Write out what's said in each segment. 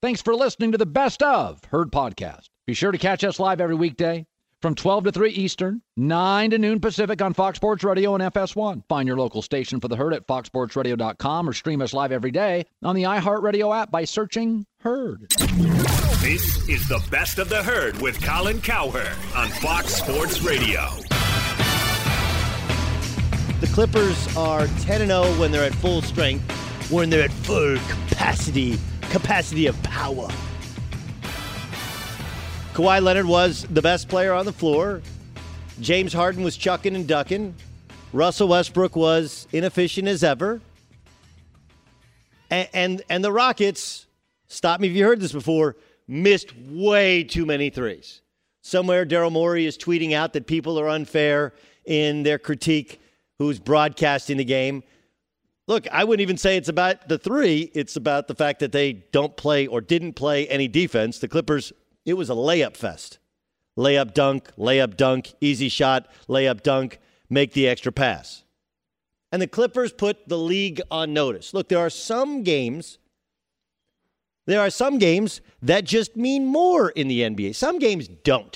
Thanks for listening to the Best of Herd podcast. Be sure to catch us live every weekday from 12 to 3 Eastern, 9 to noon Pacific on Fox Sports Radio and FS1. Find your local station for the Herd at foxsportsradio.com or stream us live every day on the iHeartRadio app by searching Herd. This is the Best of the Herd with Colin Cowherd on Fox Sports Radio. The Clippers are 10-0 when they're at full strength, when they're at full capacity of power. Kawhi Leonard was the best player on the floor. James Harden was chucking and ducking. Russell Westbrook was inefficient as ever. And the Rockets, stop me if you heard this before, missed way too many threes. Somewhere Daryl Morey is tweeting out that people are unfair in their critique who's broadcasting the game. Look, I wouldn't even say it's about the three. It's about the fact that they don't play or didn't play any defense. The Clippers, it was a layup fest. Layup, dunk, easy shot, layup, dunk, make the extra pass. And the Clippers put the league on notice. Look, there are some games that just mean more in the NBA. Some games don't.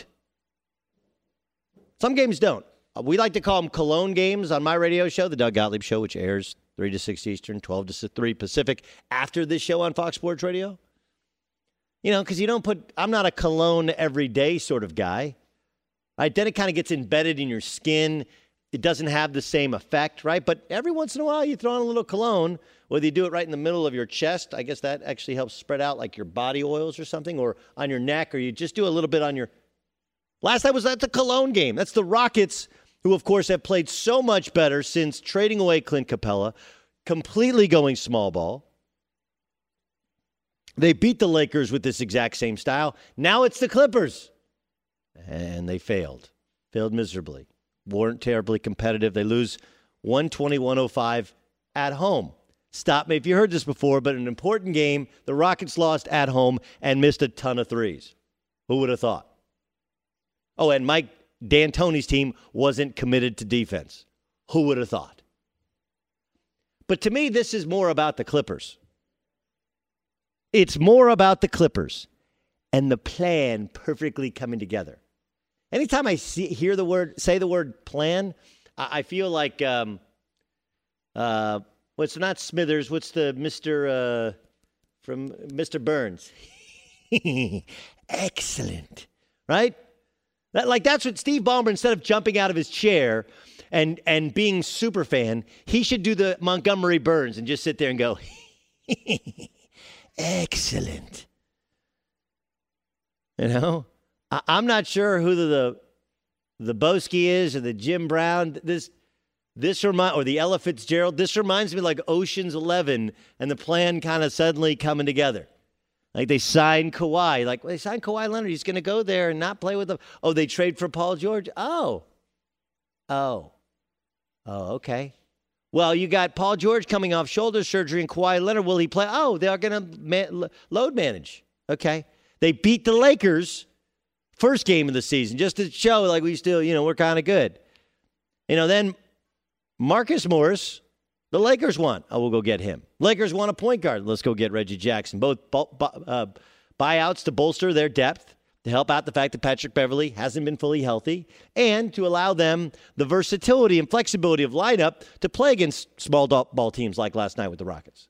We like to call them Cologne games on my radio show, the Doug Gottlieb Show, which airs 3 to 6 Eastern, 12 to 3 Pacific, after this show on Fox Sports Radio. You know, because I'm not a cologne every day sort of guy. Right? Then it kind of gets embedded in your skin. It doesn't have the same effect, right? But every once in a while you throw on a little cologne, whether you do it right in the middle of your chest. I guess that actually helps spread out like your body oils or something, or on your neck, or you just do a little bit on your... Last night was that the Cologne game. That's the Rockets, who of course have played so much better since trading away Clint Capella, completely going small ball. They beat the Lakers with this exact same style. Now it's the Clippers. And they failed miserably. Weren't terribly competitive. They lose 120-105 at home. Stop me if you heard this before, but an important game. The Rockets lost at home and missed a ton of threes. Who would have thought? Oh, and Mike D'Antoni's team wasn't committed to defense. Who would have thought? But to me, this is more about the Clippers. It's more about the Clippers and the plan perfectly coming together. Anytime I say the word plan, I feel like what's not Smithers? What's the Mr. From Mr. Burns? Excellent, right? That's what Steve Ballmer, instead of jumping out of his chair and being super fan, he should do the Montgomery Burns and just sit there and go, excellent. You know, I'm not sure who the Boski is or the Jim Brown. Or the Ella Fitzgerald. This reminds me like Ocean's 11 and the plan kind of suddenly coming together. Like they signed Kawhi. Like, well, they signed Kawhi Leonard. He's going to go there and not play with them. Oh, they trade for Paul George? Oh, okay. Well, you got Paul George coming off shoulder surgery and Kawhi Leonard. Will he play? Oh, they are going to load manage. Okay. They beat the Lakers first game of the season just to show like we still, we're kind of good. Then Marcus Morris, the Lakers want. Oh, we'll go get him. Lakers want a point guard. Let's go get Reggie Jackson. Both buyouts to bolster their depth, to help out the fact that Patrick Beverley hasn't been fully healthy, and to allow them the versatility and flexibility of lineup to play against small ball teams like last night with the Rockets.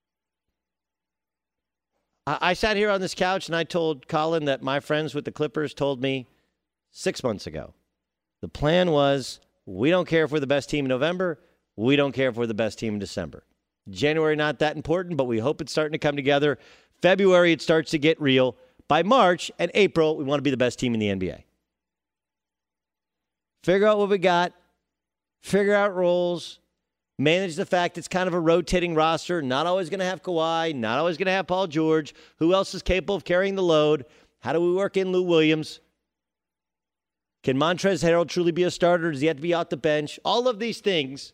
I sat here on this couch and I told Colin that my friends with the Clippers told me 6 months ago. The plan was, we don't care if we're the best team in November. We don't care if we're the best team in December. January, not that important, but we hope it's starting to come together. February, it starts to get real. By March and April, we want to be the best team in the NBA. Figure out what we got. Figure out roles. Manage the fact it's kind of a rotating roster. Not always going to have Kawhi. Not always going to have Paul George. Who else is capable of carrying the load? How do we work in Lou Williams? Can Montrezl Harrell truly be a starter? Does he have to be off the bench? All of these things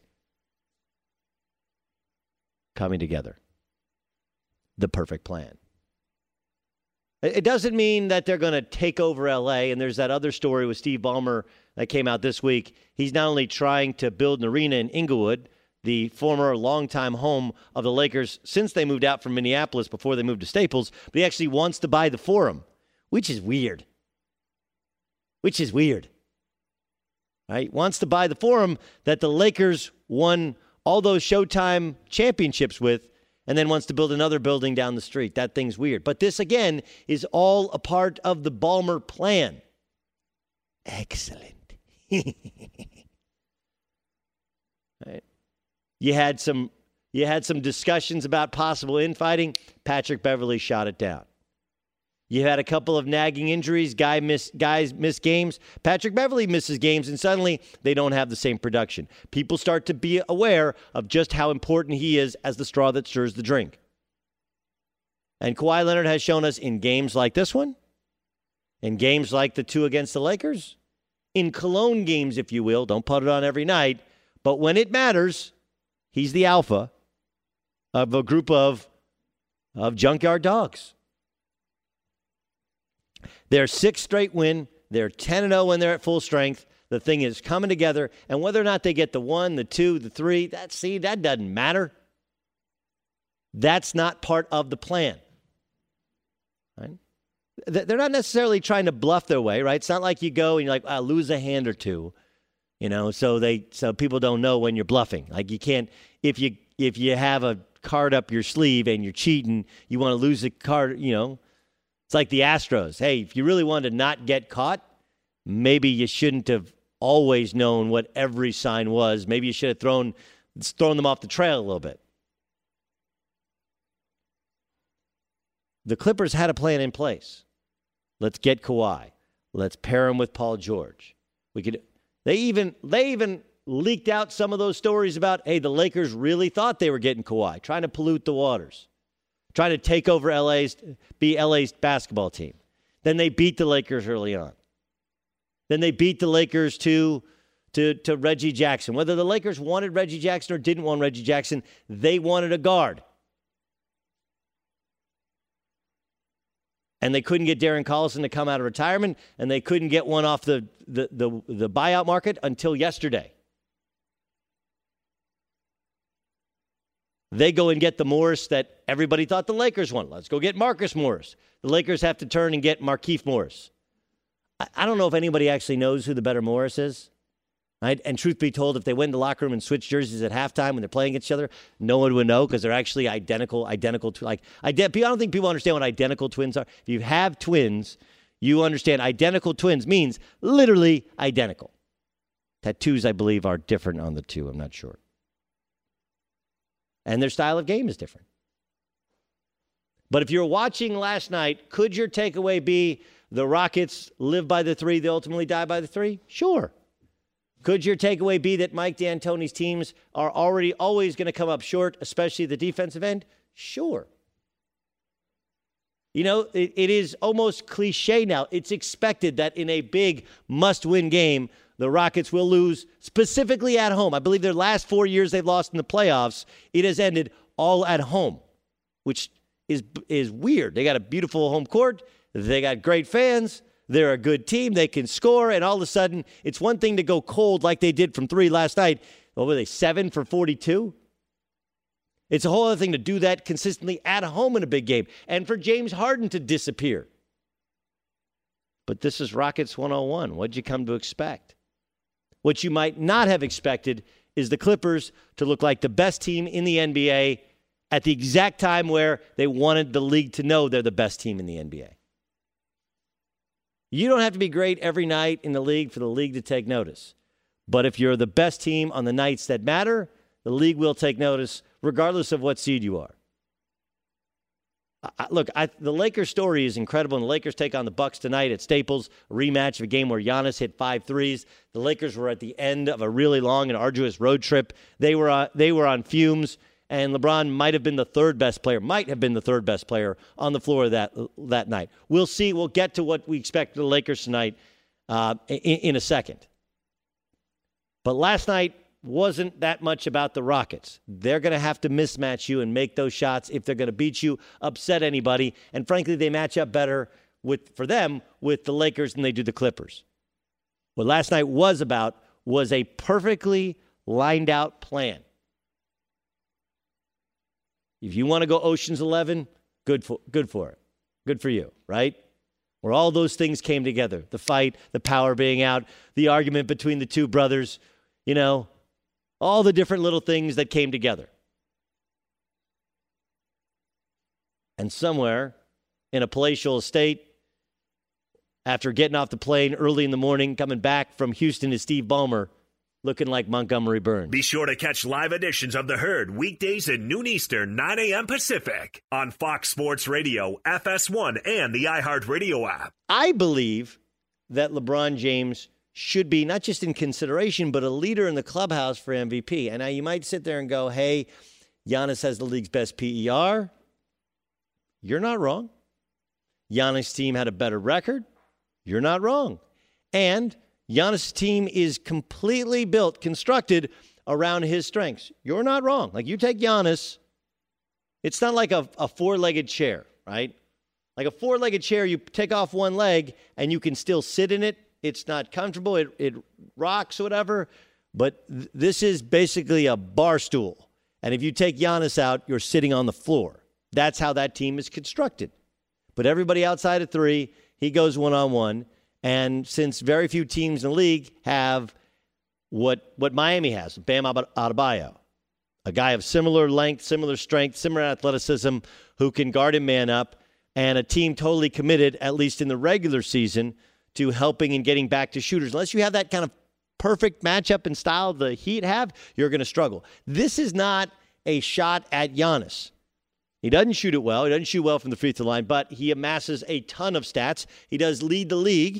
coming together. The perfect plan. It doesn't mean that they're going to take over L.A., and there's that other story with Steve Ballmer that came out this week. He's not only trying to build an arena in Inglewood, the former longtime home of the Lakers since they moved out from Minneapolis before they moved to Staples, but he actually wants to buy the Forum, which is weird. Right? Wants to buy the Forum that the Lakers won all those Showtime championships with, and then wants to build another building down the street. That thing's weird. But this, again, is all a part of the Ballmer plan. Excellent. Right. You had some discussions about possible infighting. Patrick Beverley shot it down. You had a couple of nagging injuries. Guys miss games. Patrick Beverley misses games, and suddenly they don't have the same production. People start to be aware of just how important he is as the straw that stirs the drink. And Kawhi Leonard has shown us in games like this one, in games like the two against the Lakers, in Cologne games, if you will. Don't put it on every night. But when it matters, he's the alpha of a group of junkyard dogs. Their sixth straight win. They're 10-0 when they're at full strength. The thing is coming together. And whether or not they get the 1, the 2, the 3, that doesn't matter. That's not part of the plan. Right? They're not necessarily trying to bluff their way, right? It's not like you go and you're like, I'll lose a hand or two, so people don't know when you're bluffing. Like you can't, if you have a card up your sleeve and you're cheating, you want to lose a card, It's like the Astros. Hey, if you really wanted to not get caught, maybe you shouldn't have always known what every sign was. Maybe you should have thrown them off the trail a little bit. The Clippers had a plan in place. Let's get Kawhi. Let's pair him with Paul George. They even leaked out some of those stories about, hey, the Lakers really thought they were getting Kawhi, trying to pollute the waters, trying to take over be LA's basketball team. Then they beat the Lakers early on. Then they beat the Lakers to Reggie Jackson. Whether the Lakers wanted Reggie Jackson or didn't want Reggie Jackson, they wanted a guard. And they couldn't get Darren Collison to come out of retirement, and they couldn't get one off the buyout market until yesterday. They go and get the Morris that everybody thought the Lakers wanted. Let's go get Marcus Morris. The Lakers have to turn and get Markieff Morris. I don't know if anybody actually knows who the better Morris is. Right? And truth be told, if they went in the locker room and switched jerseys at halftime when they're playing against each other, no one would know because they're actually identical. I don't think people understand what identical twins are. If you have twins, you understand identical twins means literally identical. Tattoos, I believe, are different on the two. I'm not sure. And their style of game is different. But if you're watching last night, could your takeaway be the Rockets live by the 3, they ultimately die by the 3? Sure. Could your takeaway be that Mike D'Antoni's teams are always going to come up short, especially the defensive end? Sure. It is almost cliche now. It's expected that in a big must-win game, the Rockets will lose, specifically at home. I believe their last 4 years they've lost in the playoffs, it has ended all at home, which is weird. They got a beautiful home court. They got great fans. They're a good team. They can score. And all of a sudden, it's one thing to go cold like they did from 3 last night. What were they, 7 for 42? It's a whole other thing to do that consistently at home in a big game. And for James Harden to disappear. But this is Rockets 101. What'd you come to expect? What you might not have expected is the Clippers to look like the best team in the NBA at the exact time where they wanted the league to know they're the best team in the NBA. You don't have to be great every night in the league for the league to take notice. But if you're the best team on the nights that matter, the league will take notice regardless of what seed you are. The Lakers story is incredible, and the Lakers take on the Bucks tonight at Staples, a rematch of a game where Giannis hit 5 threes. The Lakers were at the end of a really long and arduous road trip. They were on fumes, and LeBron might have been the third best player on the floor that night. We'll see. We'll get to what we expect of the Lakers tonight in a second. But last night wasn't that much about the Rockets. They're going to have to mismatch you and make those shots if they're going to beat you, upset anybody. And frankly, they match up better for them with the Lakers than they do the Clippers. What last night was about was a perfectly lined out plan. If you want to go Ocean's 11, good for it. Good for you, right? Where all those things came together. The fight, the power being out, the argument between the two brothers, all the different little things that came together. And somewhere in a palatial estate, after getting off the plane early in the morning, coming back from Houston is Steve Ballmer, looking like Montgomery Burns. Be sure to catch live editions of The Herd weekdays at noon Eastern, 9 a.m. Pacific on Fox Sports Radio, FS1, and the iHeartRadio app. I believe that LeBron James should be not just in consideration, but a leader in the clubhouse for MVP. And now you might sit there and go, hey, Giannis has the league's best PER. You're not wrong. Giannis' team had a better record. You're not wrong. And Giannis' team is completely constructed around his strengths. You're not wrong. Like, you take Giannis, it's not like a four-legged chair, right? Like a four-legged chair, you take off one leg and you can still sit in it. It's not comfortable. It rocks or whatever. But this is basically a bar stool. And if you take Giannis out, you're sitting on the floor. That's how that team is constructed. But everybody outside of three, he goes one-on-one. And since very few teams in the league have what Miami has, Bam Adebayo, a guy of similar length, similar strength, similar athleticism, who can guard him man up, and a team totally committed, at least in the regular season, to helping and getting back to shooters. Unless you have that kind of perfect matchup and style the Heat have, you're going to struggle. This is not a shot at Giannis. He doesn't shoot it well. He doesn't shoot well from the free throw line, but he amasses a ton of stats. He does lead the league.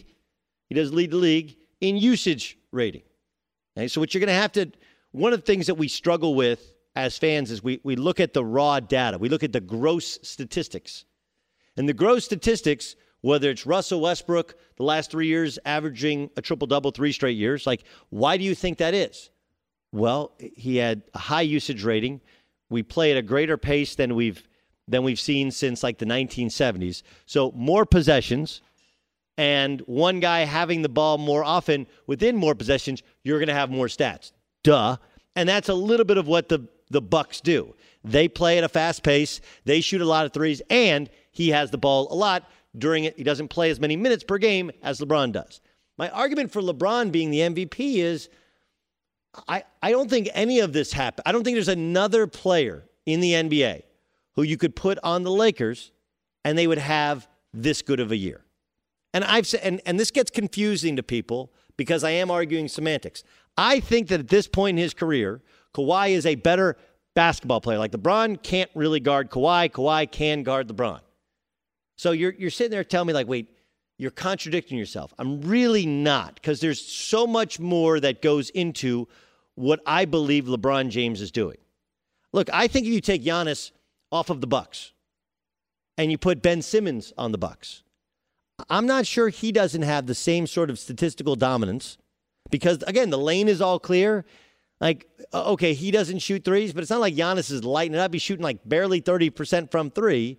In usage rating. Okay, so what you're going to have to, one of the things that we struggle with as fans is we look at the raw data. We look at the gross statistics. And the gross statistics, whether it's Russell Westbrook, the last 3 years averaging a triple-double 3 straight years, like, why do you think that is? Well, he had a high usage rating. We play at a greater pace than we've seen since like the 1970s. So more possessions. And one guy having the ball more often within more possessions, you're going to have more stats. Duh. And that's a little bit of what the Bucks do. They play at a fast pace. They shoot a lot of threes, and he has the ball a lot during it. He doesn't play as many minutes per game as LeBron does. My argument for LeBron being the MVP is I don't think any of this happened. I don't think there's another player in the NBA who you could put on the Lakers and they would have this good of a year. And I've said, and this gets confusing to people because I am arguing semantics. I think that at this point in his career, Kawhi is a better basketball player. Like, LeBron can't really guard Kawhi. Kawhi can guard LeBron. So you're sitting there telling me, like, wait, you're contradicting yourself. I'm really not, because there's so much more that goes into what I believe LeBron James is doing. Look, I think if you take Giannis off of the Bucks and you put Ben Simmons on the Bucks, I'm not sure he doesn't have the same sort of statistical dominance because, again, the lane is all clear. Like, okay, he doesn't shoot threes, but it's not like Giannis is lighting it up. He's shooting like barely 30% from three.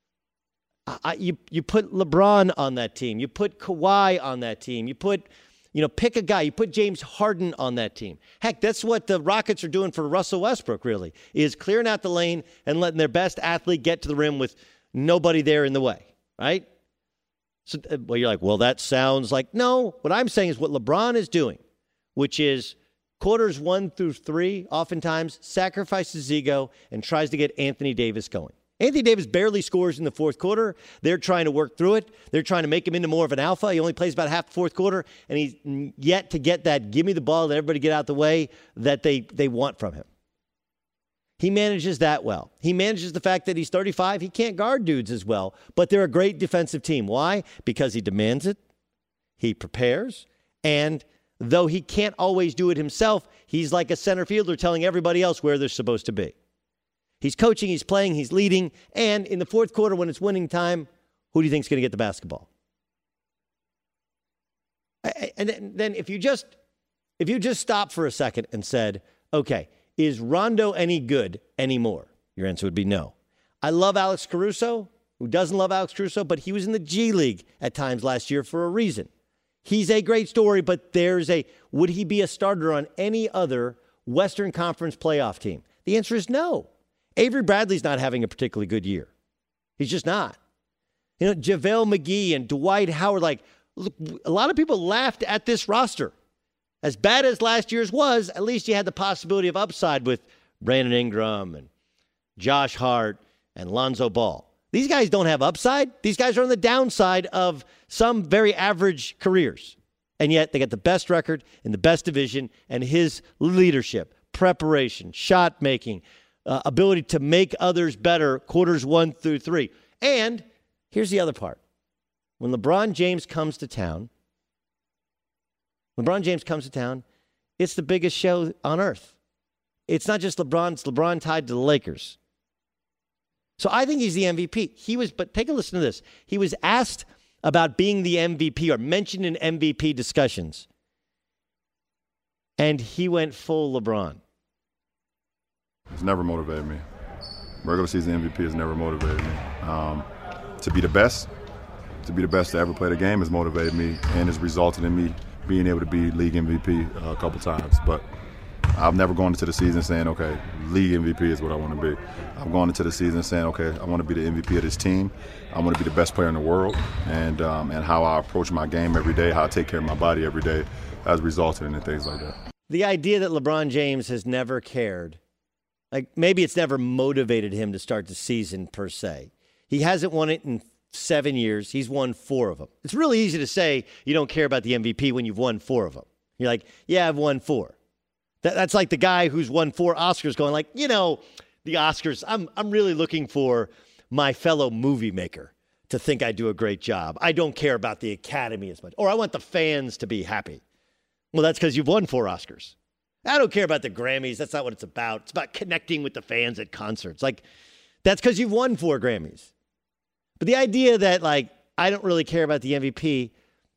You put LeBron on that team. You put Kawhi on that team. You put, pick a guy. You put James Harden on that team. Heck, that's what the Rockets are doing for Russell Westbrook, really, is clearing out the lane and letting their best athlete get to the rim with nobody there in the way, right? So, well, you're like, well, that sounds like, no. What I'm saying is what LeBron is doing, which is quarters 1 through 3, oftentimes sacrifices ego and tries to get Anthony Davis going. Anthony Davis barely scores in the fourth quarter. They're trying to work through it. They're trying to make him into more of an alpha. He only plays about half the fourth quarter, and he's yet to get that give me the ball, let everybody get out the way that they want from him. He manages that well. He manages the fact that he's 35. He can't guard dudes as well, but they're a great defensive team. Why? Because he demands it, he prepares, and though he can't always do it himself, he's like a center fielder telling everybody else where they're supposed to be. He's coaching, he's playing, he's leading, and in the fourth quarter when it's winning time, who do you think is going to get the basketball? And then if you just stop for a second and said, okay, is Rondo any good anymore? Your answer would be no. I love Alex Caruso. Who doesn't love Alex Caruso? But he was in the G League at times last year for a reason. He's a great story, but would he be a starter on any other Western Conference playoff team? The answer is no. Avery Bradley's not having a particularly good year. He's just not. JaVale McGee and Dwight Howard, look, a lot of people laughed at this roster. As bad as last year's was, at least you had the possibility of upside with Brandon Ingram and Josh Hart and Lonzo Ball. These guys don't have upside. These guys are on the downside of some very average careers. And yet they got the best record in the best division, and his leadership, preparation, shot making, ability to make others better quarters 1 through 3. And here's the other part. When LeBron James comes to town, it's the biggest show on earth. It's not just LeBron, it's LeBron tied to the Lakers. So I think he's the MVP. But take a listen to this. He was asked about being the MVP or mentioned in MVP discussions. And he went full LeBron. It's never motivated me. Regular season MVP has never motivated me. To be the best to ever play the game has motivated me and has resulted in me being able to be league MVP a couple times. But I've never gone into the season saying, okay, league MVP is what I want to be. I've gone into the season saying, okay, I want to be the MVP of this team. I want to be the best player in the world. And how I approach my game every day, how I take care of my body every day has resulted in things like that. The idea that LeBron James has never cared, maybe it's never motivated him to start the season per se. He hasn't won it in 7 years. He's won 4 of them. It's really easy to say you don't care about the MVP when you've won 4 of them. You're like, yeah, I've won 4. That's like the guy who's won 4 Oscars going the Oscars, I'm really looking for my fellow movie maker to think I do a great job. I don't care about the Academy as much. Or I want the fans to be happy. Well, that's because you've won 4 Oscars. I don't care about the Grammys. That's not what it's about. It's about connecting with the fans at concerts. That's because you've won 4 Grammys. But the idea that, I don't really care about the MVP,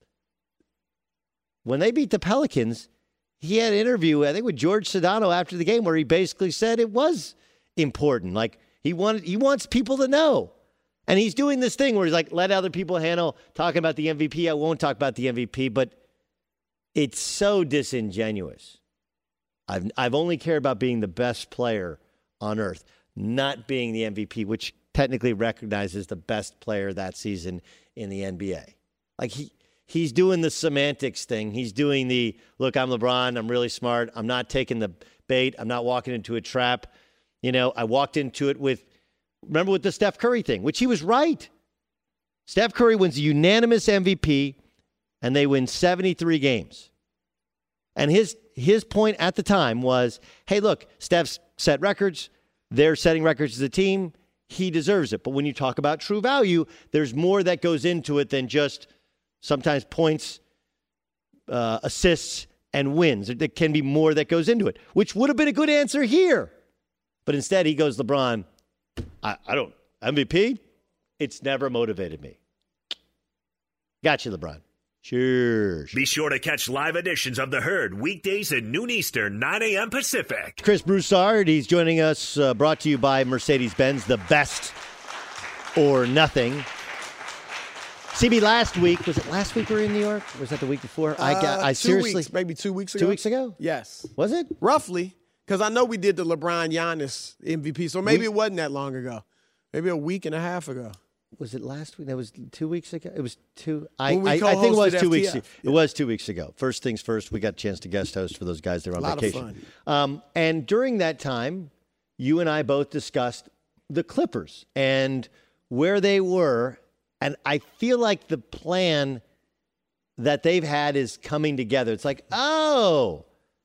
when they beat the Pelicans, he had an interview, I think, with George Sedano after the game where he basically said it was important. He wants people to know. And he's doing this thing where he's let other people handle talking about the MVP. I won't talk about the MVP, but it's so disingenuous. I've only cared about being the best player on earth, not being the MVP, which technically recognizes the best player that season in the NBA. He's doing the semantics thing. He's doing the, look, I'm LeBron. I'm really smart. I'm not taking the bait. I'm not walking into a trap. I walked into it with the Steph Curry thing, which he was right. Steph Curry wins the unanimous MVP, and they win 73 games. And his point at the time was, hey, look, Steph's set records. They're setting records as a team. He deserves it. But when you talk about true value, there's more that goes into it than just sometimes points, assists, and wins. There can be more that goes into it, which would have been a good answer here. But instead, he goes, LeBron, I don't, MVP, it's never motivated me. Got you, LeBron. Sure. Be sure to catch live editions of The Herd weekdays at noon Eastern, 9 a.m. Pacific. Chris Broussard, he's joining us, brought to you by Mercedes-Benz, the best or nothing. CB, last week, was it last week we were in New York? Or was that the week before? I 2 seriously, weeks, maybe 2 weeks ago. 2 weeks ago? Yes. Was it? Roughly. Because I know we did the LeBron Giannis MVP, so maybe it wasn't that long ago. Maybe a week and a half ago. Was it last week? That was 2 weeks ago? It was 2. I think it was 2 weeks ago. Yeah. It was 2 weeks ago. First things first, we got a chance to guest host for those guys that were on vacation. A lot of fun. And during that time, you and I both discussed the Clippers and where they were. And I feel like the plan that they've had is coming together. It's like, oh.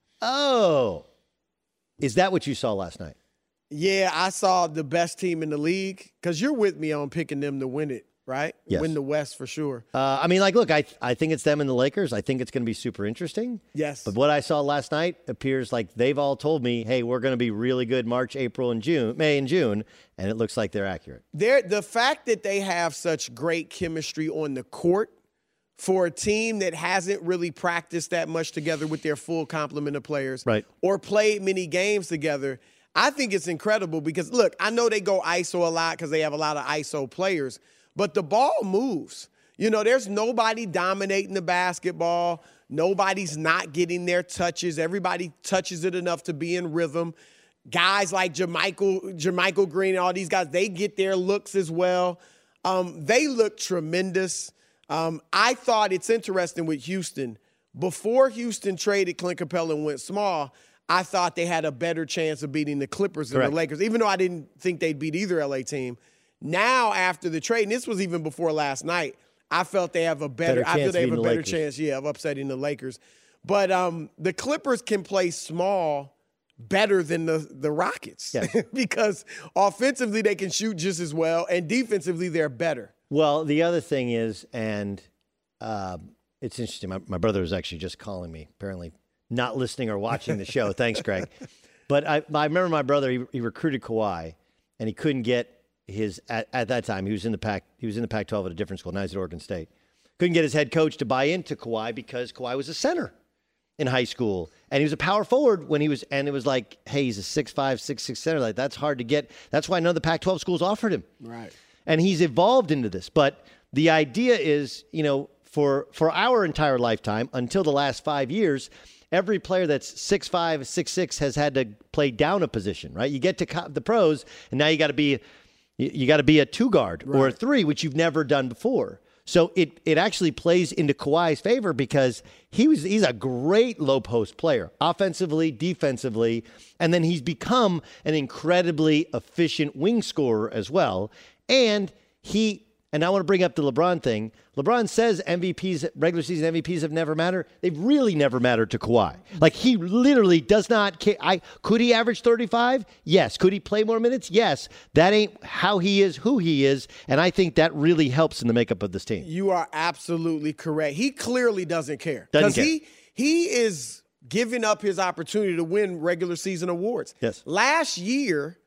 Is that what you saw last night? Yeah, I saw the best team in the league because you're with me on picking them to win it, right? Yes. Win the West for sure. Look, I think it's them and the Lakers. I think it's going to be super interesting. Yes. But what I saw last night appears like they've all told me, hey, we're going to be really good March, April, and May and June, and it looks like they're accurate. The fact that they have such great chemistry on the court for a team that hasn't really practiced that much together with their full complement of players, right, or played many games together, I think it's incredible because, look, I know they go ISO a lot because they have a lot of ISO players, but the ball moves. There's nobody dominating the basketball. Nobody's not getting their touches. Everybody touches it enough to be in rhythm. guys like Jermichael Green and all these guys, they get their looks as well. They look tremendous. I thought it's interesting with Houston. Before Houston traded Clint Capella and went small, I thought they had a better chance of beating the Clippers than the Lakers, even though I didn't think they'd beat either LA team. Now, after the trade, and this was even before last night, I felt they have a better chance, of upsetting the Lakers. But the Clippers can play small better than the Rockets because offensively they can shoot just as well, and defensively they're better. Well, the other thing is, and it's interesting, my brother was actually just calling me, apparently not listening or watching the show. Thanks, Greg. But I remember my brother, he recruited Kawhi, and he couldn't get his, at that time, he was in the Pac-12 at a different school, now he's at Oregon State. Couldn't get his head coach to buy into Kawhi because Kawhi was a center in high school. And he was a power forward when he was, and it was like, hey, he's a 6'5", 6'6" center. Like, that's hard to get. That's why none of the Pac-12 schools offered him. Right. And he's evolved into this. But the idea is, for our entire lifetime, until the last 5 years, every player that's 6'5", 6'6" has had to play down a position, right? You get to the pros, and now you got to be a two guard or a three, which you've never done before. So it actually plays into Kawhi's favor because he's a great low post player, offensively, defensively, and then he's become an incredibly efficient wing scorer as well. And I want to bring up the LeBron thing. LeBron says MVPs, regular season MVPs have never mattered. They've really never mattered to Kawhi. Like, he literally does not care. Could he average 35? Yes. Could he play more minutes? Yes. That ain't how he is, who he is, and I think that really helps in the makeup of this team. You are absolutely correct. He clearly doesn't care. Doesn't care. He is giving up his opportunity to win regular season awards. Yes. Last year,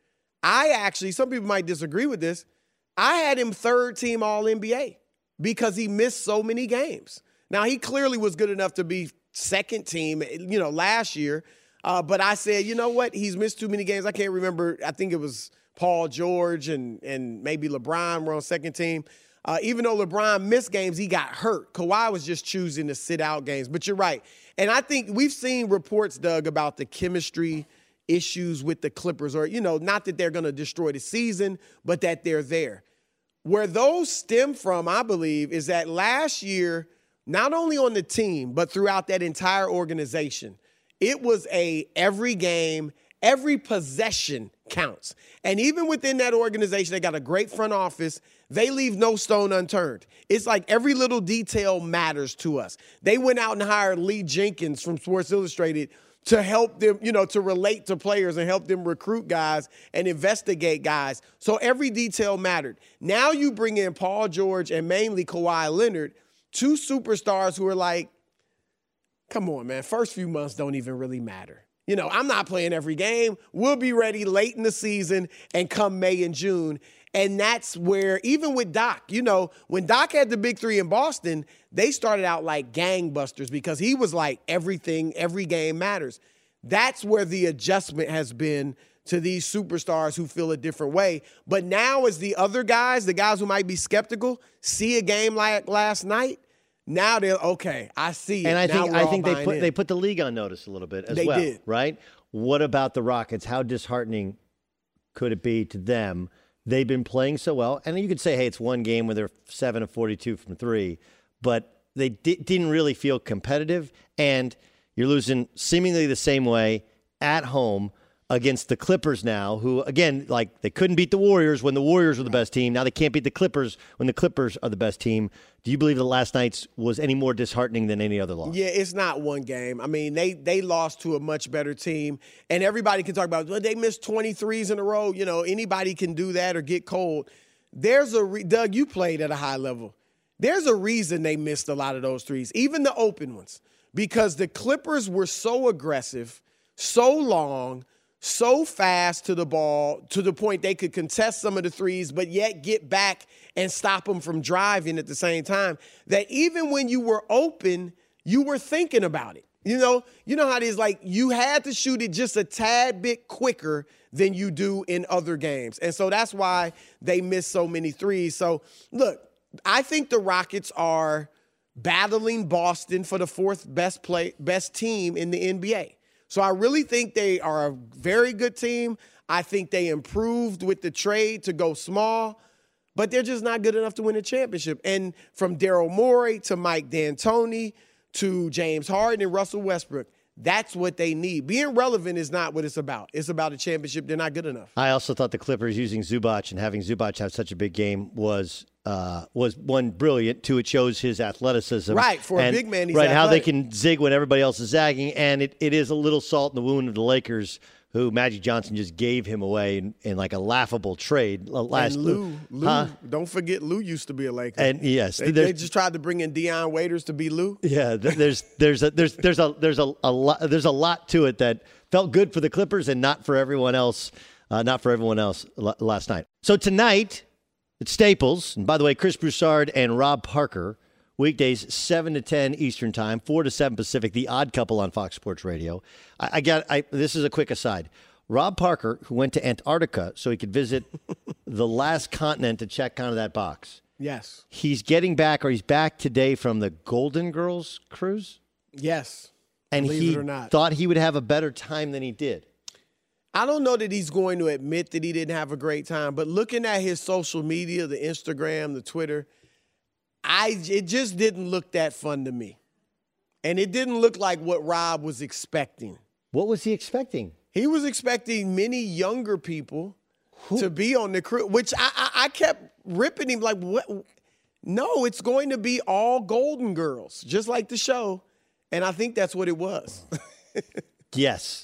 some people might disagree with this, I had him third team All-NBA because he missed so many games. Now, he clearly was good enough to be second team, last year. But I said, you know what? He's missed too many games. I can't remember. I think it was Paul George and maybe LeBron were on second team. Even though LeBron missed games, he got hurt. Kawhi was just choosing to sit out games. But you're right. And I think we've seen reports, Doug, about the chemistry issues with the Clippers, or, not that they're going to destroy the season, but that they're there. Where those stem from, I believe, is that last year, not only on the team, but throughout that entire organization, it was every game, every possession counts. And even within that organization, they got a great front office. They leave no stone unturned. It's like every little detail matters to us. They went out and hired Lee Jenkins from Sports Illustrated to help them, to relate to players and help them recruit guys and investigate guys. So every detail mattered. Now you bring in Paul George and mainly Kawhi Leonard, two superstars who are like, come on, man, first few months don't even really matter. I'm not playing every game. We'll be ready late in the season and come May and June. And that's where, even with Doc, when Doc had the big three in Boston, they started out like gangbusters because he was like everything, every game matters. That's where the adjustment has been to these superstars who feel a different way. But now as the other guys, the guys who might be skeptical, see a game like last night, now they're, okay, I see it. And I think they put the league on notice a little bit as well. They did. Right? What about the Rockets? How disheartening could it be to them? They've been playing so well. And you could say, hey, it's one game where they're 7 of 42 from three. But they didn't really feel competitive. And you're losing seemingly the same way at home against the Clippers now, who, again, like, they couldn't beat the Warriors when the Warriors were the best team. Now they can't beat the Clippers when the Clippers are the best team. Do you believe that last night's was any more disheartening than any other loss? Yeah, it's not one game. I mean, they lost to a much better team, and everybody can talk about, well, they missed 23s in a row. Anybody can do that or get cold. There's Doug, you played at a high level. There's a reason they missed a lot of those threes, even the open ones, because the Clippers were so aggressive, so long, so fast to the ball, to the point they could contest some of the threes, but yet get back and stop them from driving at the same time, that even when you were open, you were thinking about it. You know how it is, like, you had to shoot it just a tad bit quicker than you do in other games. And so that's why they missed so many threes. So, look, I think the Rockets are battling Boston for the fourth best team in the NBA. So I really think they are a very good team. I think they improved with the trade to go small, but they're just not good enough to win a championship. And from Daryl Morey to Mike D'Antoni to James Harden and Russell Westbrook, that's what they need. Being relevant is not what it's about. It's about a championship. They're not good enough. I also thought the Clippers using Zubac and having Zubac have such a big game was one, brilliant. Two, it shows his athleticism. Right, for a big man, he's right, athletic. how they can zig when everybody else is zagging. And it is a little salt in the wound of the Lakers, who Magic Johnson just gave him away in like a laughable trade last. And Lou, don't forget Lou used to be a Laker. And yes, they just tried to bring in Deion Waiters to be Lou. Yeah, there's a lot to it that felt good for the Clippers and not for everyone else. Last night. So tonight at Staples, and by the way, Chris Broussard and Rob Parker, weekdays 7 to 10 Eastern Time, 4 to 7 Pacific, The Odd Couple on Fox Sports Radio. This is a quick aside. Rob Parker, who went to Antarctica so he could visit the last continent to check kind of that box. Yes. He's getting back, or he's back today from the Golden Girls cruise. Yes. And Believe he it or not. thought he would have a better time than he did. I don't know that he's going to admit that he didn't have a great time, but looking at his social media, the Instagram, the Twitter, it just didn't look that fun to me. And it didn't look like what Rob was expecting. What was he expecting? He was expecting many younger people to be on the cruise, which I kept ripping him like, what? No, it's going to be all Golden Girls, just like the show. And I think that's what it was. Yes.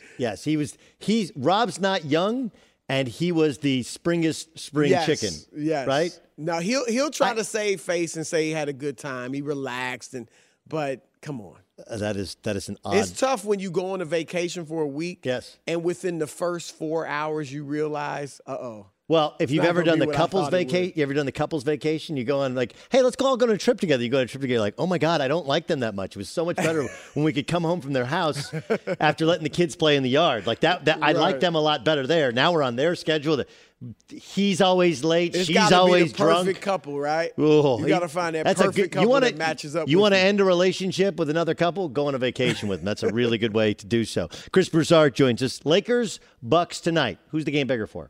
Rob's not young, and he was the springest spring chicken. Yes. Right? Now he'll try to save face and say he had a good time. He relaxed, but come on. That is an odd. It's tough when you go on a vacation for a week. Yes. And within the first 4 hours you realize, Well, if you've not ever gonna done be the what I couples thought it would. vacation, you ever done the couples vacation? You go on like, hey, let's all go on a trip together. You go on a trip together, like, oh my God, I don't like them that much. It was so much better when we could come home from their house after letting the kids play in the yard. Like that I like them a lot better there. Now we're on their schedule. He's always late. It's She's always be the perfect drunk. couple, right? Oh, you got to find that perfect couple that matches up. You want to end a relationship with another couple? Go on a vacation with them. That's a really good way to do so. Chris Broussard joins us. Lakers, Bucks tonight. Who's the game bigger for?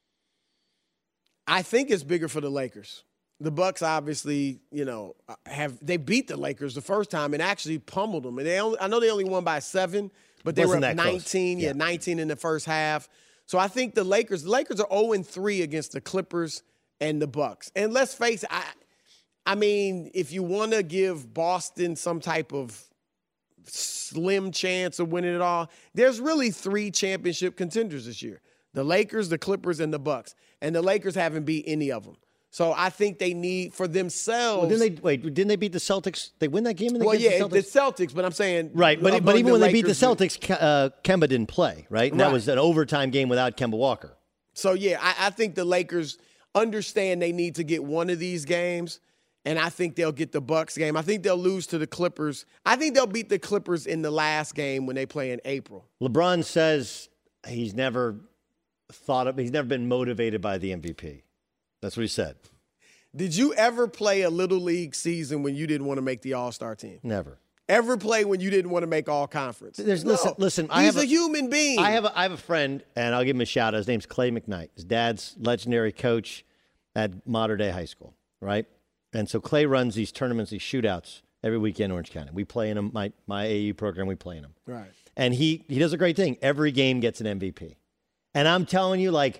I think it's bigger for the Lakers. The Bucks obviously, they beat the Lakers the first time and actually pummeled them. And I know they only won by 7, but they were up 19. Yeah, 19 in the first half. So I think the Lakers are 0-3 against the Clippers and the Bucks. And let's face it, I mean, if you want to give Boston some type of slim chance of winning it all, there's really 3 championship contenders this year. The Lakers, the Clippers, and the Bucks. And the Lakers haven't beat any of them. So I think they need for themselves. Well, didn't they beat the Celtics? They win that game in the the Celtics, but I'm saying right. But even when they beat the Celtics, Kemba didn't play, right? And that was an overtime game without Kemba Walker. So yeah, I think the Lakers understand they need to get one of these games, and I think they'll get the Bucks game. I think they'll lose to the Clippers. I think they'll beat the Clippers in the last game when they play in April. LeBron says he's never been motivated by the MVP. That's what he said. Did you ever play a Little League season when you didn't want to make the All-Star team? Never. Ever play when you didn't want to make All-Conference? Listen. He's a human being. I have a friend, and I'll give him a shout out. His name's Clay McKnight. His dad's legendary coach at Mater Dei High School, right? And so Clay runs these tournaments, these shootouts every weekend in Orange County. We play in them. My AAU program, we play in them. Right. And he does a great thing. Every game gets an MVP. And I'm telling you, like,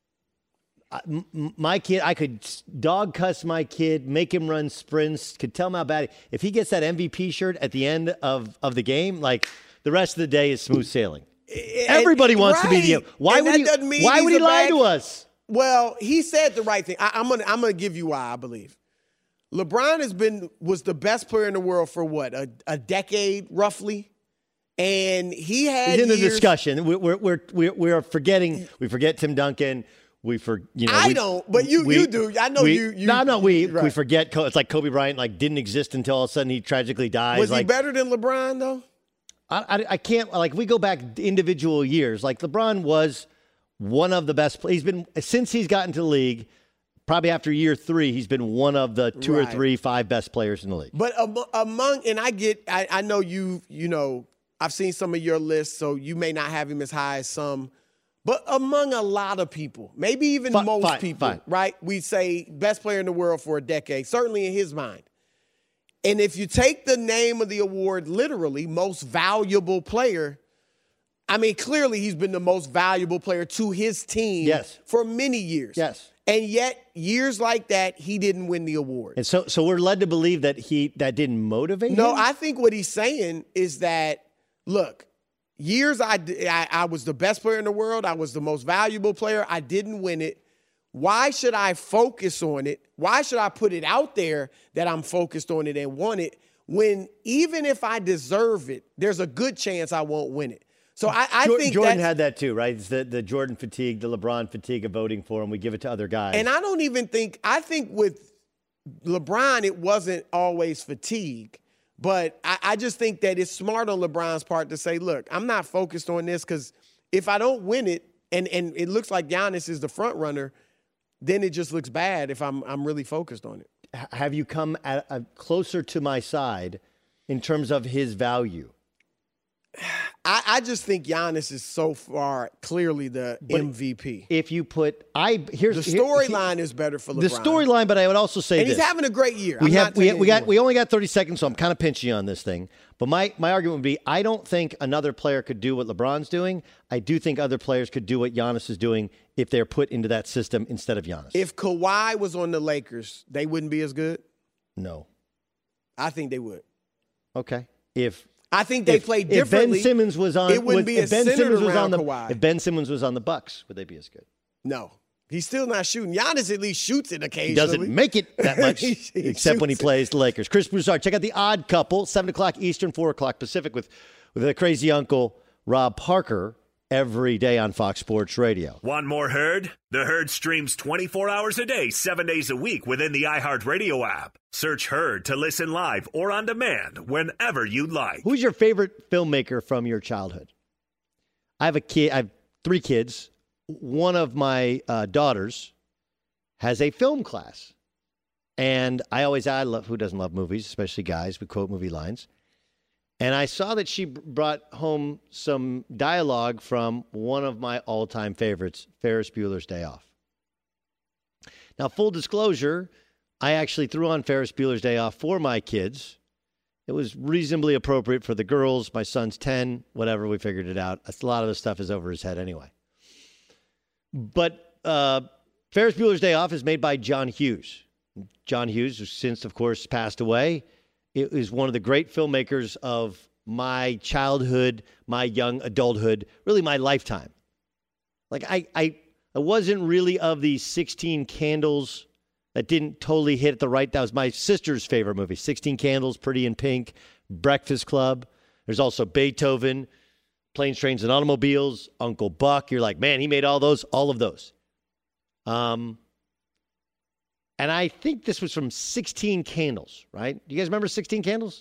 my kid, I could dog cuss my kid, make him run sprints, could tell him how bad. If he gets that MVP shirt at the end of the game, like, the rest of the day is smooth sailing. Everybody wants to be the. Why would he lie to us? Well, he said the right thing. I'm gonna give you why I believe. LeBron was the best player in the world for what, a decade roughly. And he's in the discussion. We're forgetting. We forget Tim Duncan. I don't, but you do. I know you. No. We forget. It's like Kobe Bryant didn't exist until all of a sudden he tragically dies. Was he better than LeBron though? I can't. We go back individual years. Like LeBron was one of the best. He's been since he's gotten to the league. Probably after year 3, he's been one of the 2 or 3, 5 best players in the league. But among, and I know you know, I've seen some of your lists, so you may not have him as high as some. But among a lot of people, maybe even most people, right? We say best player in the world for a decade, certainly in his mind. And if you take the name of the award literally, most valuable player, I mean, clearly he's been the most valuable player to his team for many years. Yes. And yet, years like that, he didn't win the award. And so we're led to believe that that didn't motivate him? No, I think what he's saying is that, look, years I was the best player in the world. I was the most valuable player. I didn't win it. Why should I focus on it? Why should I put it out there that I'm focused on it and want it when even if I deserve it, there's a good chance I won't win it? So I think Jordan had that too, right? It's the Jordan fatigue, the LeBron fatigue of voting for him. We give it to other guys. And I don't even think – I think with LeBron it wasn't always fatigue. But I just think that it's smart on LeBron's part to say, look, I'm not focused on this because if I don't win it and it looks like Giannis is the front runner, then it just looks bad if I'm really focused on it. Have you come closer to my side in terms of his value? I just think Giannis is so far clearly the MVP. If you put the storyline is better for LeBron. The storyline, but I would also say he's having a great year. We only got 30 seconds, so I'm kind of pinchy on this thing. But my argument would be I don't think another player could do what LeBron's doing. I do think other players could do what Giannis is doing if they're put into that system instead of Giannis. If Kawhi was on the Lakers, they wouldn't be as good? No. I think they would. Okay. I think they play differently. If Ben Simmons was on, it wouldn't be as centered around Kawhi. If Ben Simmons was on the Bucks, would they be as good? No. He's still not shooting. Giannis at least shoots it occasionally. He doesn't make it that much, except when he plays the Lakers. Chris Broussard, check out The Odd Couple, 7 o'clock Eastern, 4 o'clock Pacific, with the crazy uncle, Rob Parker, every day on Fox Sports Radio. Want more Herd? The Herd streams 24 hours a day, 7 days a week within the iHeartRadio app. Search Herd to listen live or on demand whenever you like. Who's your favorite filmmaker from your childhood? I have 3 kids. One of my daughters has a film class. And I love, who doesn't love movies, especially guys, we quote movie lines. And I saw that she brought home some dialogue from one of my all-time favorites, Ferris Bueller's Day Off. Now, full disclosure, I actually threw on Ferris Bueller's Day Off for my kids. It was reasonably appropriate for the girls. My son's 10, whatever, we figured it out. A lot of the stuff is over his head anyway. But Ferris Bueller's Day Off is made by John Hughes. John Hughes, who's since, of course, passed away, it is one of the great filmmakers of my childhood, my young adulthood, really my lifetime. Like, I wasn't really of the 16 Candles. That didn't totally hit at the right. That was my sister's favorite movie. 16 Candles, Pretty in Pink, Breakfast Club. There's also Beethoven, Planes, Trains, and Automobiles, Uncle Buck. You're like, man, he made all of those. And I think this was from 16 Candles, right? Do you guys remember 16 Candles?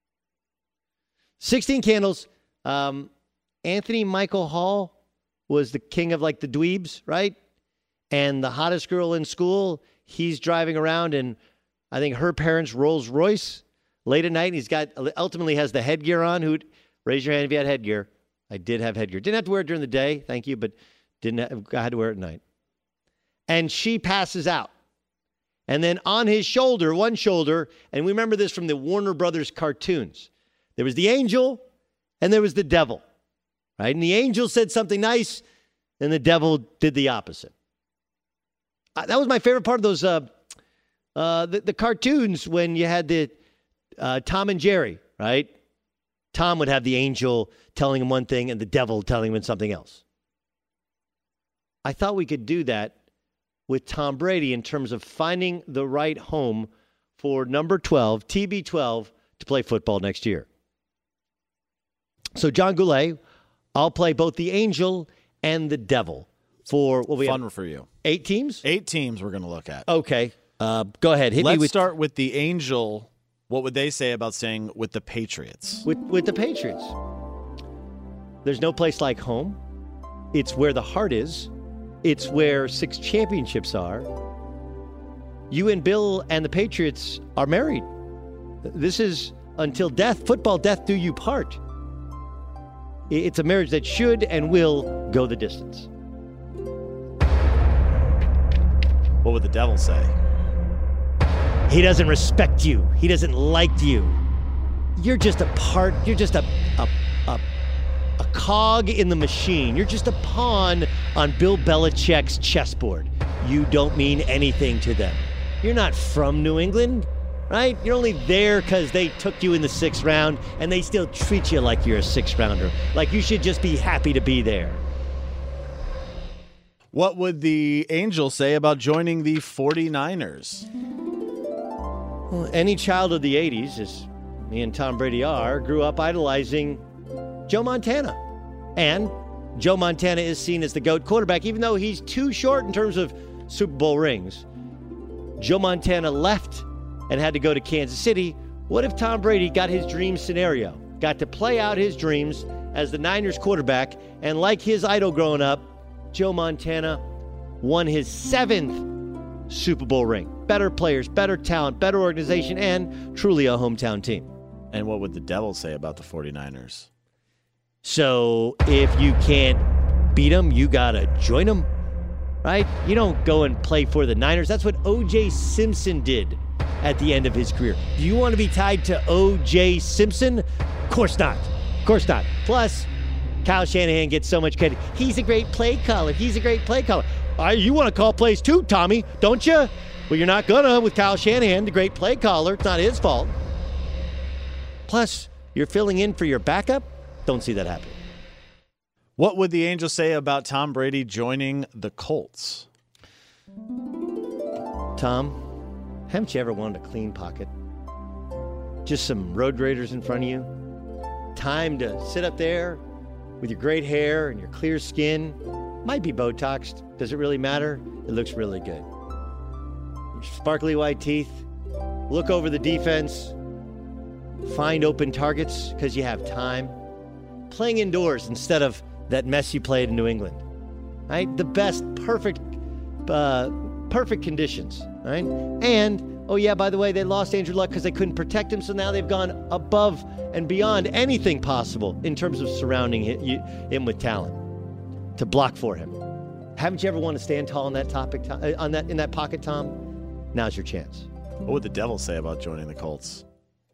16 Candles. Anthony Michael Hall was the king of, like, the dweebs, right? And the hottest girl in school, he's driving around in, I think, her parents' Rolls Royce late at night. And ultimately has the headgear on. Raise your hand if you had headgear. I did have headgear. Didn't have to wear it during the day, thank you, but I had to wear it at night. And she passes out. And then on his shoulder, one shoulder, and we remember this from the Warner Brothers cartoons, there was the angel and there was the devil, right? And the angel said something nice, and the devil did the opposite. That was my favorite part of those, the cartoons when you had the Tom and Jerry, right? Tom would have the angel telling him one thing and the devil telling him something else. I thought we could do that with Tom Brady in terms of finding the right home for number 12, TB12, to play football next year. So, John Goulet, I'll play both the angel and the devil for what we fun have, for you. 8 teams? 8 teams we're going to look at. Okay. Go ahead. Let's start with the angel. What would they say about saying with the Patriots? With the Patriots. There's no place like home. It's where the heart is. It's where 6 championships are. You and Bill and the Patriots are married. This is until death, football death do you part. It's a marriage that should and will go the distance. What would the devil say? He doesn't respect you. He doesn't like you. You're just a part. You're just a cog in the machine. You're just a pawn on Bill Belichick's chessboard. You don't mean anything to them. You're not from New England, right? You're only there because they took you in the 6th round, and they still treat you like you're a 6th-rounder. Like you should just be happy to be there. What would the Angels say about joining the 49ers? Well, any child of the 80s, as me and Tom Brady are, grew up idolizing Joe Montana. And Joe Montana is seen as the GOAT quarterback, even though he's too short in terms of Super Bowl rings. Joe Montana left and had to go to Kansas City. What if Tom Brady got his dream scenario, got to play out his dreams as the Niners quarterback, and like his idol growing up, Joe Montana won his 7th Super Bowl ring. Better players, better talent, better organization, and truly a hometown team. And what would the devil say about the 49ers? So if you can't beat them, you got to join them, right? You don't go and play for the Niners. That's what O.J. Simpson did at the end of his career. Do you want to be tied to O.J. Simpson? Of course not. Of course not. Plus, Kyle Shanahan gets so much credit. He's a great play caller. He's a great play caller. You want to call plays too, Tommy, don't you? Well, you're not gonna with Kyle Shanahan, the great play caller. It's not his fault. Plus, you're filling in for your backup. Don't see that happening. What would the Angels say about Tom Brady joining the Colts? Tom, haven't you ever wanted a clean pocket? Just some road raiders in front of you? Time to sit up there with your great hair and your clear skin. Might be Botoxed. Does it really matter? It looks really good. Your sparkly white teeth. Look over the defense. Find open targets because you have time. Playing indoors instead of that mess you played in New England. Right? The best, perfect conditions. Right? And, oh yeah, by the way, they lost Andrew Luck because they couldn't protect him, so now they've gone above and beyond anything possible in terms of surrounding him with talent to block for him. Haven't you ever wanted to stand tall in that in that pocket, Tom? Now's your chance. What would the devil say about joining the Colts?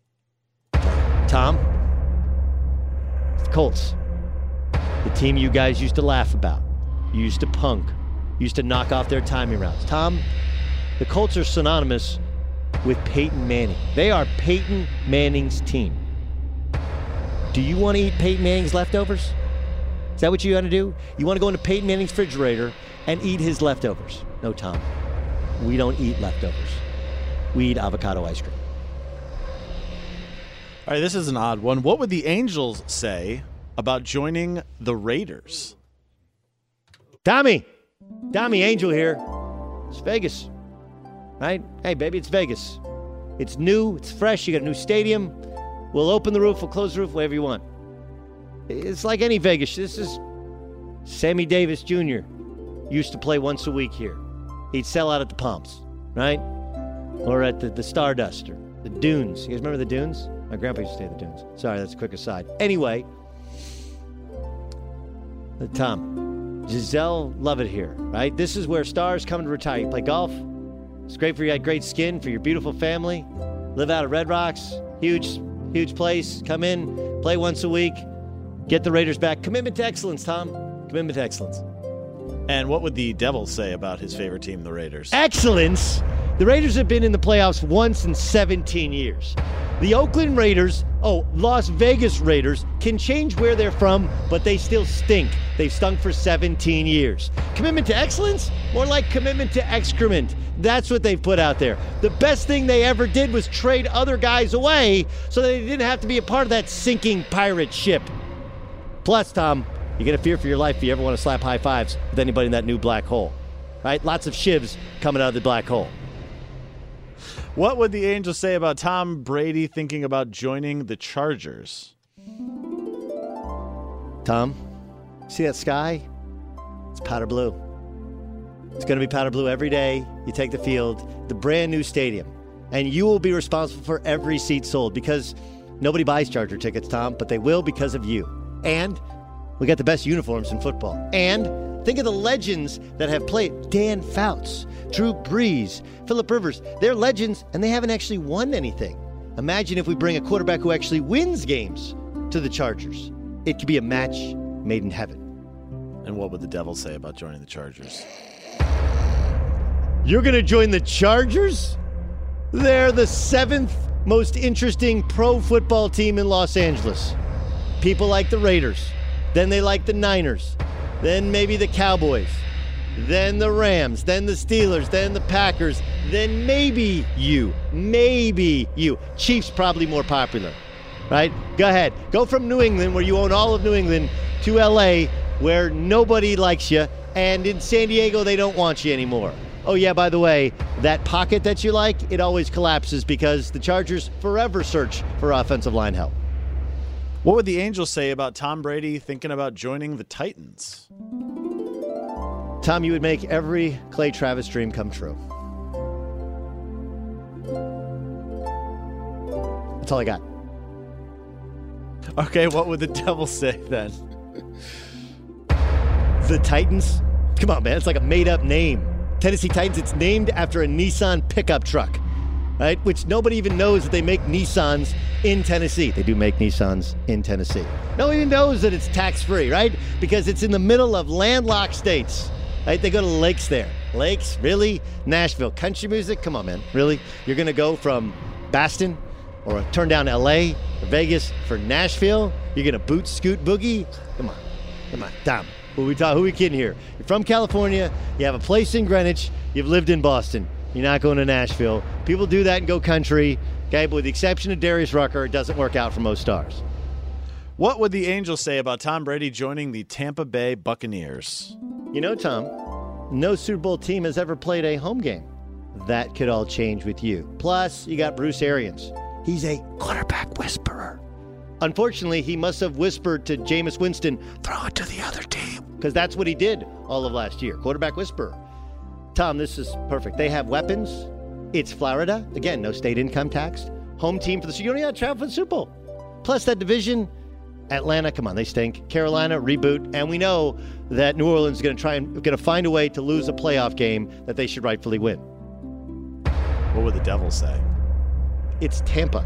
Tom, it's the Colts. The team you guys used to laugh about. You used to punk. You used to knock off their timing routes. Tom, the Colts are synonymous with Peyton Manning. They are Peyton Manning's team. Do you want to eat Peyton Manning's leftovers? Is that what you want to do? You want to go into Peyton Manning's refrigerator and eat his leftovers? No, Tom. We don't eat leftovers. We eat avocado ice cream. All right, this is an odd one. What would the Angels say about joining the Raiders? Tommy, Angel here. It's Vegas, right? Hey, baby, it's Vegas. It's new, it's fresh. You got a new stadium. We'll open the roof, we'll close the roof, whatever you want. It's like any Vegas. This is Sammy Davis Jr. used to play once a week here. He'd sell out at the Palms, right? Or at the Stardust or the Dunes. You guys remember the Dunes? My grandpa used to stay at the Dunes. Sorry, that's a quick aside. Anyway, Tom, Giselle Lovett here, right? This is where stars come to retire. You play golf. It's great for you. You had great skin for your beautiful family. Live out of Red Rocks. Huge place. Come in, play once a week. Get the Raiders back. Commitment to excellence, Tom. Commitment to excellence. And what would the devil say about his favorite team, the Raiders? Excellence? The Raiders have been in the playoffs once in 17 years. The Oakland Raiders, Las Vegas Raiders, can change where they're from, but they still stink. They've stunk for 17 years. Commitment to excellence? More like commitment to excrement. That's what they've put out there. The best thing they ever did was trade other guys away so they didn't have to be a part of that sinking pirate ship. Plus, Tom, you're going to fear for your life if you ever want to slap high fives with anybody in that new black hole. Right? Lots of shivs coming out of the black hole. What would the Angels say about Tom Brady thinking about joining the Chargers? Tom, see that sky? It's powder blue. It's going to be powder blue every day. You take the field, the brand new stadium, and you will be responsible for every seat sold because nobody buys Charger tickets, Tom, but they will because of you. And We got the best uniforms in football. And think of the legends that have played. Dan Fouts, Drew Brees, Phillip Rivers. They're legends, and they haven't actually won anything. Imagine if we bring a quarterback who actually wins games to the Chargers. It could be a match made in heaven. And what would the Devils say about joining the Chargers? You're going to join the Chargers? They're the 7th most interesting pro football team in Los Angeles. People like the Raiders. Then they like the Niners. Then maybe the Cowboys. Then the Rams. Then the Steelers. Then the Packers. Then maybe you. Maybe you. Chiefs probably more popular, right? Go ahead. Go from New England, where you own all of New England, to L.A., where nobody likes you, and in San Diego, they don't want you anymore. Oh, yeah, by the way, that pocket that you like, it always collapses because the Chargers forever search for offensive line help. What would the Angels say about Tom Brady thinking about joining the Titans? Tom, you would make every Clay Travis dream come true. That's all I got. Okay, what would the Devils say then? The Titans? Come on, man. It's like a made-up name. Tennessee Titans, it's named after a Nissan pickup truck, right? Which nobody even knows that they make Nissans in Tennessee. They do make Nissans in Tennessee. Nobody even knows that it's tax-free, right? Because it's in the middle of landlocked states, right? They go to lakes there. Lakes? Really? Nashville. Country music? Come on, man. Really? You're going to go from Boston or turn down L.A. or Vegas for Nashville? You're going to boot, scoot, boogie? Come on, Tom. Who we kidding here? You're from California. You have a place in Greenwich. You've lived in Boston. You're not going to Nashville. People do that and go country. Okay, but with the exception of Darius Rucker, it doesn't work out for most stars. What would the Angels say about Tom Brady joining the Tampa Bay Buccaneers? You know, Tom, no Super Bowl team has ever played a home game. That could all change with you. Plus, you got Bruce Arians. He's a quarterback whisperer. Unfortunately, he must have whispered to Jameis Winston, throw it to the other team, because that's what he did all of last year. Quarterback whisperer. Tom, this is perfect. They have weapons. It's Florida. Again, no state income tax. Home team for the Super Bowl. You don't have to travel for the Super Bowl. Plus that division, Atlanta, come on, they stink. Carolina, reboot. And we know that New Orleans is going to find a way to lose a playoff game that they should rightfully win. What would the Devils say? It's Tampa.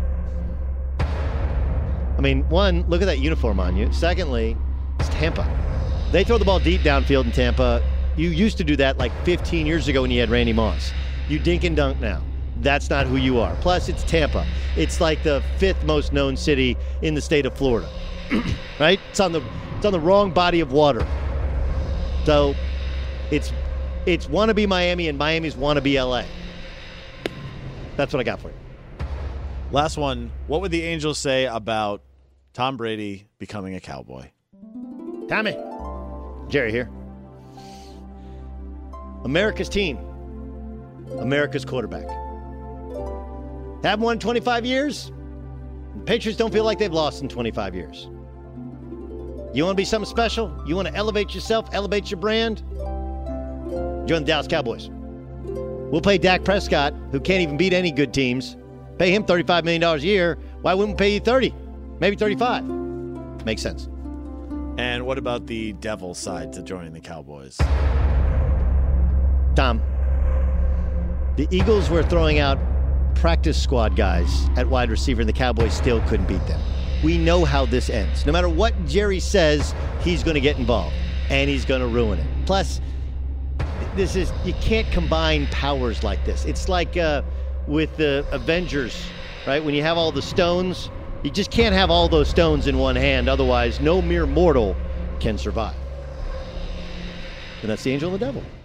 I mean, one, look at that uniform on you. Secondly, it's Tampa. They throw the ball deep downfield in Tampa. You used to do that like 15 years ago when you had Randy Moss. You dink and dunk now. That's not who you are. Plus, it's Tampa. It's like the 5th most known city in the state of Florida. Right? It's on the wrong body of water. So it's wannabe Miami and Miami's wannabe LA. That's what I got for you. Last one. What would the Angels say about Tom Brady becoming a Cowboy? Tommy. Jerry here. America's team. America's quarterback. Haven't won 25 years. The Patriots don't feel like they've lost in 25 years. You want to be something special? You want to elevate yourself, elevate your brand? Join the Dallas Cowboys. We'll pay Dak Prescott, who can't even beat any good teams. Pay him $35 million a year. Why wouldn't we pay you 30? Maybe 35. Makes sense. And what about the Devils side to joining the Cowboys? Tom, the Eagles were throwing out practice squad guys at wide receiver, and the Cowboys still couldn't beat them. We know how this ends. No matter what Jerry says, he's going to get involved, and he's going to ruin it. Plus, you can't combine powers like this. It's like with the Avengers, right? When you have all the stones, you just can't have all those stones in one hand. Otherwise, no mere mortal can survive. And that's the Angel and the Devil.